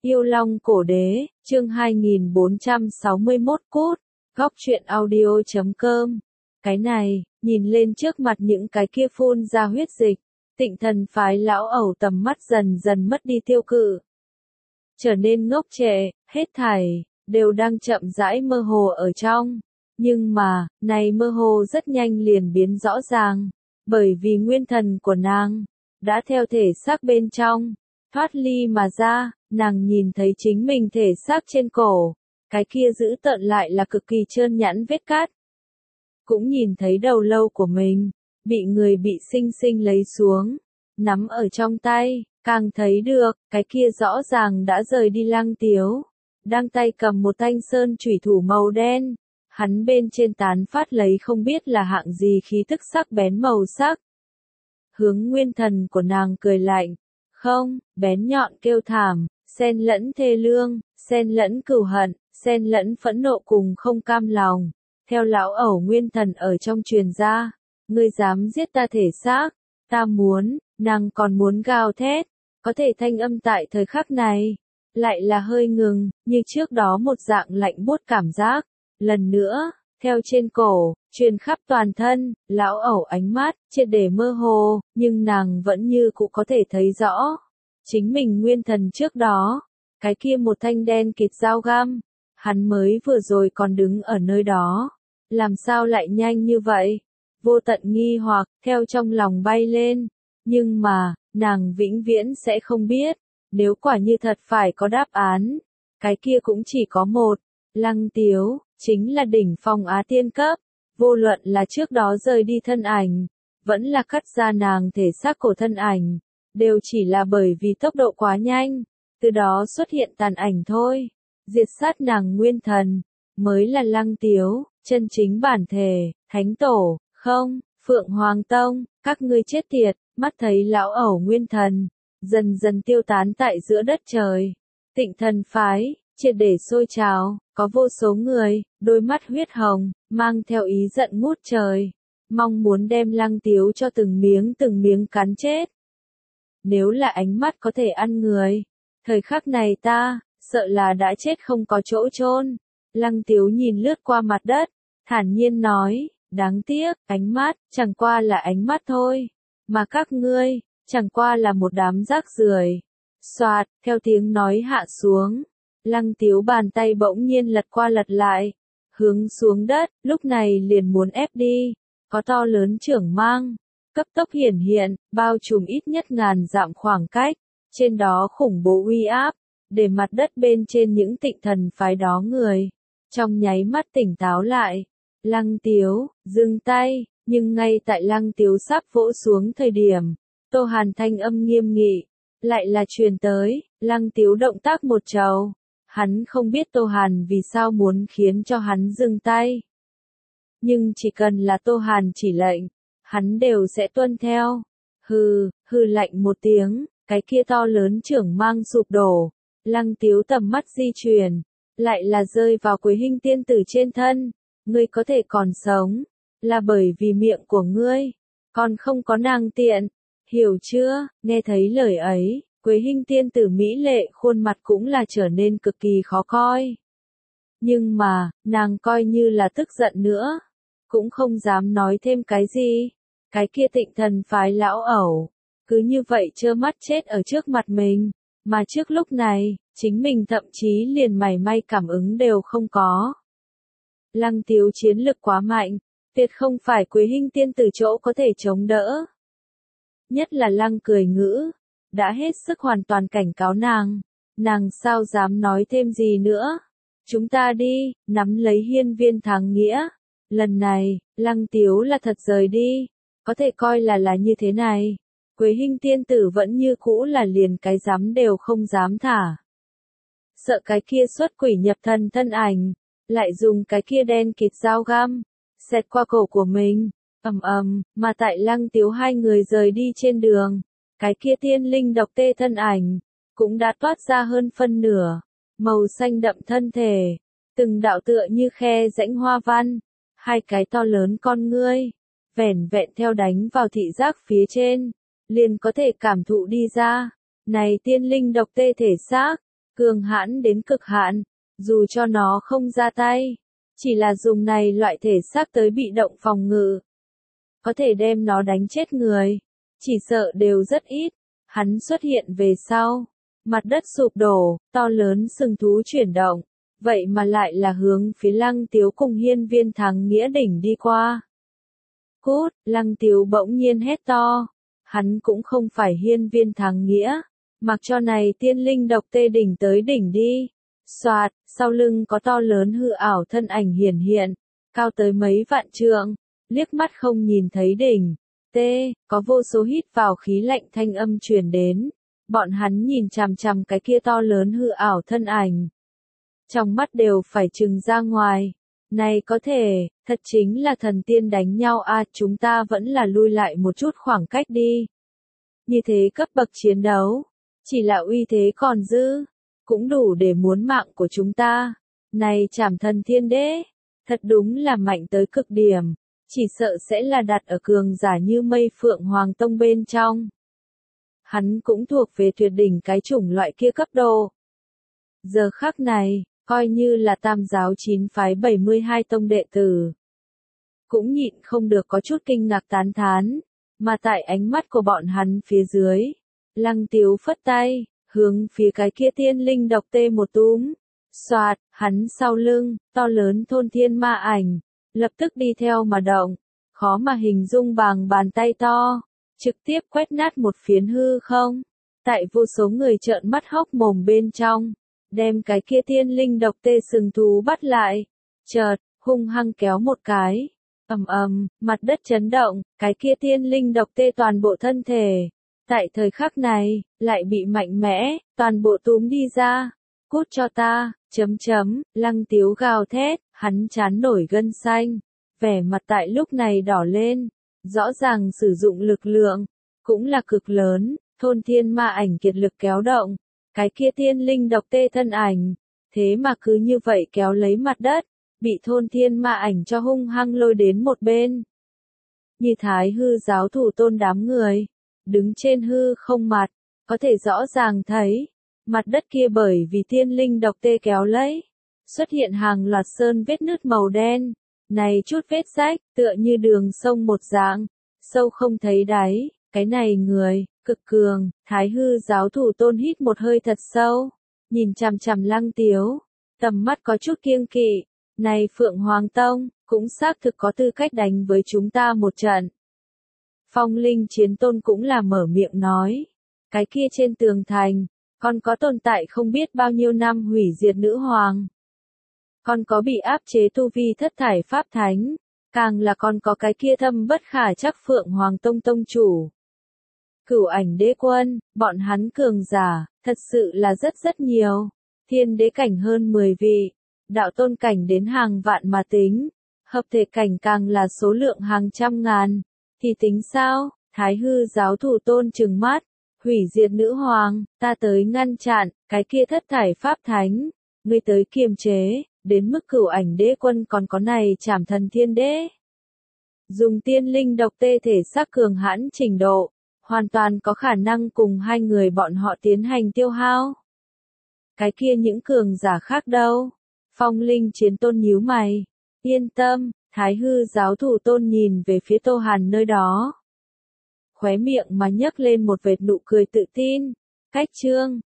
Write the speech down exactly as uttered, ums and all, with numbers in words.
Yêu Long Cổ Đế, chương hai nghìn bốn trăm sáu mươi mốt cút, góc truyện audio chấm com. Cái này, nhìn lên trước mặt những cái kia phun ra huyết dịch, Tịnh Thần phái lão ẩu tầm mắt dần dần mất đi tiêu cự. Trở nên ngốc trệ, hết thảy, đều đang chậm rãi mơ hồ ở trong. Nhưng mà, này mơ hồ rất nhanh liền biến rõ ràng, bởi vì nguyên thần của nàng, đã theo thể xác bên trong, thoát ly mà ra, nàng nhìn thấy chính mình thể xác trên cổ, cái kia giữ tợn lại là cực kỳ trơn nhẵn vết cát. Cũng nhìn thấy đầu lâu của mình, bị người bị sinh sinh lấy xuống, nắm ở trong tay, càng thấy được, cái kia rõ ràng đã rời đi Lăng Tiếu, đang tay cầm một thanh sơn chủy thủ màu đen, hắn bên trên tán phát lấy không biết là hạng gì khí tức sắc bén màu sắc. Hướng nguyên thần của nàng cười lạnh, không, bén nhọn kêu thảm, xen lẫn thê lương, xen lẫn cừu hận, xen lẫn phẫn nộ cùng không cam lòng. Theo lão ẩu nguyên thần ở trong truyền ra, ngươi dám giết ta thể xác, ta muốn, nàng còn muốn gào thét, có thể thanh âm tại thời khắc này, lại là hơi ngừng, như trước đó một dạng lạnh buốt cảm giác. Lần nữa, theo trên cổ, truyền khắp toàn thân, lão ẩu ánh mắt, triệt để mơ hồ, nhưng nàng vẫn như cũ có thể thấy rõ. Chính mình nguyên thần trước đó, cái kia một thanh đen kịt dao găm, hắn mới vừa rồi còn đứng ở nơi đó. Làm sao lại nhanh như vậy? Vô tận nghi hoặc, theo trong lòng bay lên. Nhưng mà, nàng vĩnh viễn sẽ không biết, nếu quả như thật phải có đáp án, cái kia cũng chỉ có một. Lăng Tiếu, chính là đỉnh phong Á Tiên cấp, vô luận là trước đó rời đi thân ảnh, vẫn là cắt ra nàng thể xác cổ thân ảnh, đều chỉ là bởi vì tốc độ quá nhanh, từ đó xuất hiện tàn ảnh thôi. Diệt sát nàng nguyên thần, mới là Lăng Tiếu, chân chính bản thể, thánh tổ, không, Phượng Hoàng Tông, các ngươi chết tiệt, mắt thấy lão ẩu nguyên thần, dần dần tiêu tán tại giữa đất trời. Tịnh Thần phái, triệt để sôi trào, có vô số người, đôi mắt huyết hồng, mang theo ý giận ngút trời, mong muốn đem Lăng Tiếu cho từng miếng từng miếng cắn chết. Nếu là ánh mắt có thể ăn người, thời khắc này ta, sợ là đã chết không có chỗ chôn. Lăng Tiếu nhìn lướt qua mặt đất, thản nhiên nói, đáng tiếc, ánh mắt, chẳng qua là ánh mắt thôi, mà các ngươi, chẳng qua là một đám rác rưởi. Soạt, theo tiếng nói hạ xuống, Lăng Tiếu bàn tay bỗng nhiên lật qua lật lại, hướng xuống đất, lúc này liền muốn ép đi, có to lớn trưởng mang, cấp tốc hiển hiện, bao trùm ít nhất ngàn dặm khoảng cách, trên đó khủng bố uy áp, để mặt đất bên trên những Tịnh Thần phái đó người, trong nháy mắt tỉnh táo lại. Lăng Tiếu, dừng tay, nhưng ngay tại Lăng Tiếu sắp vỗ xuống thời điểm, Tô Hàn thanh âm nghiêm nghị, lại là truyền tới. Lăng Tiếu động tác một trầu, hắn không biết Tô Hàn vì sao muốn khiến cho hắn dừng tay. Nhưng chỉ cần là Tô Hàn chỉ lệnh, hắn đều sẽ tuân theo. Hừ, hừ lạnh một tiếng, cái kia to lớn trưởng mang sụp đổ. Lăng Tiếu tầm mắt di chuyển, lại là rơi vào Quế Hinh tiên tử trên thân. Ngươi có thể còn sống, là bởi vì miệng của ngươi, còn không có nàng tiện, hiểu chưa? Nghe thấy lời ấy, Quế Hinh tiên tử mỹ lệ khuôn mặt cũng là trở nên cực kỳ khó coi. Nhưng mà, nàng coi như là tức giận nữa, cũng không dám nói thêm cái gì. Cái kia Tịnh Thần phái lão ẩu, cứ như vậy trơ mắt chết ở trước mặt mình, mà trước lúc này, chính mình thậm chí liền mảy may cảm ứng đều không có. Lăng Tiếu chiến lực quá mạnh, tuyệt không phải Quế Hinh tiên tử chỗ có thể chống đỡ. Nhất là Lăng cười ngữ, đã hết sức hoàn toàn cảnh cáo nàng, nàng sao dám nói thêm gì nữa. Chúng ta đi, nắm lấy hiên viên thắng nghĩa. Lần này, Lăng Tiếu là thật rời đi, có thể coi là là như thế này. Quế Hinh tiên tử vẫn như cũ là liền cái dám đều không dám thả. Sợ cái kia xuất quỷ nhập thần thân ảnh, lại dùng cái kia đen kịt dao găm, xẹt qua cổ của mình, ầm ầm, mà tại Lăng Tiếu hai người rời đi trên đường, cái kia tiên linh độc tê thân ảnh, cũng đã toát ra hơn phân nửa, màu xanh đậm thân thể, từng đạo tựa như khe rãnh hoa văn, hai cái to lớn con ngươi, vẻn vẹn theo đánh vào thị giác phía trên, liền có thể cảm thụ đi ra, này tiên linh độc tê thể xác, cường hãn đến cực hạn, dù cho nó không ra tay, chỉ là dùng này loại thể xác tới bị động phòng ngự, có thể đem nó đánh chết người, chỉ sợ đều rất ít. Hắn xuất hiện về sau, mặt đất sụp đổ, to lớn sừng thú chuyển động, vậy mà lại là hướng phía Lăng Tiếu cùng Hiên Viên Thắng Nghĩa đỉnh đi qua. Cút, Lăng Tiếu bỗng nhiên hét to, hắn cũng không phải Hiên Viên Thắng Nghĩa, mặc cho này tiên linh độc tê đỉnh tới đỉnh đi. Soạt, sau lưng có to lớn hư ảo thân ảnh hiển hiện, cao tới mấy vạn trượng, liếc mắt không nhìn thấy đỉnh. T, có vô số hít vào khí lạnh thanh âm truyền đến, bọn hắn nhìn chằm chằm cái kia to lớn hư ảo thân ảnh. Trong mắt đều phải trừng ra ngoài, này có thể, thật chính là thần tiên đánh nhau a, chúng ta vẫn là lui lại một chút khoảng cách đi. Như thế cấp bậc chiến đấu, chỉ là uy thế còn dư, cũng đủ để muốn mạng của chúng ta. Này Trảm Thần Thiên Đế, thật đúng là mạnh tới cực điểm. Chỉ sợ sẽ là đặt ở cường giả như Mây Phượng Hoàng Tông bên trong. Hắn cũng thuộc về tuyệt đỉnh cái chủng loại kia cấp độ. Giờ khắc này, coi như là tam giáo chín phái bảy mươi hai tông đệ tử. Cũng nhịn không được có chút kinh ngạc tán thán, mà tại ánh mắt của bọn hắn phía dưới, Lăng Tiếu phất tay, hướng phía cái kia tiên linh độc tê một túm. Soạt, hắn sau lưng, to lớn thôn thiên ma ảnh. Lập tức đi theo mà động, khó mà hình dung bằng bàn tay to, trực tiếp quét nát một phiến hư không. Tại vô số người trợn mắt hốc mồm bên trong, đem cái kia tiên linh độc tê sừng thú bắt lại, chợt, hung hăng kéo một cái, ầm ầm, mặt đất chấn động, cái kia tiên linh độc tê toàn bộ thân thể. Tại thời khắc này, lại bị mạnh mẽ, toàn bộ túm đi ra. Cút cho ta, chấm chấm, Lăng Tiếu gào thét, hắn chán nổi gân xanh, vẻ mặt tại lúc này đỏ lên, rõ ràng sử dụng lực lượng, cũng là cực lớn, thôn thiên ma ảnh kiệt lực kéo động, cái kia tiên linh độc tê thân ảnh, thế mà cứ như vậy kéo lấy mặt đất, bị thôn thiên ma ảnh cho hung hăng lôi đến một bên. Như Thái Hư giáo thủ tôn đám người, đứng trên hư không mặt, có thể rõ ràng thấy, mặt đất kia bởi vì tiên linh độc tê kéo lấy, xuất hiện hàng loạt sơn vết nứt màu đen, này chút vết rách, tựa như đường sông một dạng, sâu không thấy đáy, cái này người, cực cường, Thái Hư giáo thủ tôn hít một hơi thật sâu, nhìn chằm chằm Lăng Tiếu, tầm mắt có chút kiêng kỵ, này Phượng Hoàng Tông, cũng xác thực có tư cách đánh với chúng ta một trận. Phong Linh Chiến Tôn cũng là mở miệng nói, cái kia trên tường thành, còn có tồn tại không biết bao nhiêu năm hủy diệt nữ hoàng. Còn có bị áp chế tu vi thất thải pháp thánh, càng là còn có cái kia thâm bất khả chắc Phượng Hoàng Tông tông chủ. Cửu Ảnh Đế Quân, bọn hắn cường giả, thật sự là rất rất nhiều, thiên đế cảnh hơn mười vị, đạo tôn cảnh đến hàng vạn mà tính, hợp thể cảnh càng là số lượng hàng trăm ngàn, thì tính sao? Thái Hư giáo thủ tôn trừng mắt, hủy diệt nữ hoàng, ta tới ngăn chặn, cái kia thất thải pháp thánh, ngươi tới kiềm chế, đến mức Cửu Ảnh Đế Quân còn có này Trảm Thần Thiên Đế. Dùng tiên linh độc tê thể xác cường hãn trình độ, hoàn toàn có khả năng cùng hai người bọn họ tiến hành tiêu hao. Cái kia những cường giả khác đâu? Phong Linh Chiến Tôn nhíu mày, yên tâm, Thái Hư giáo thủ tôn nhìn về phía Tô Hàn nơi đó. Khóe miệng mà nhấc lên một vệt nụ cười tự tin, cách chương,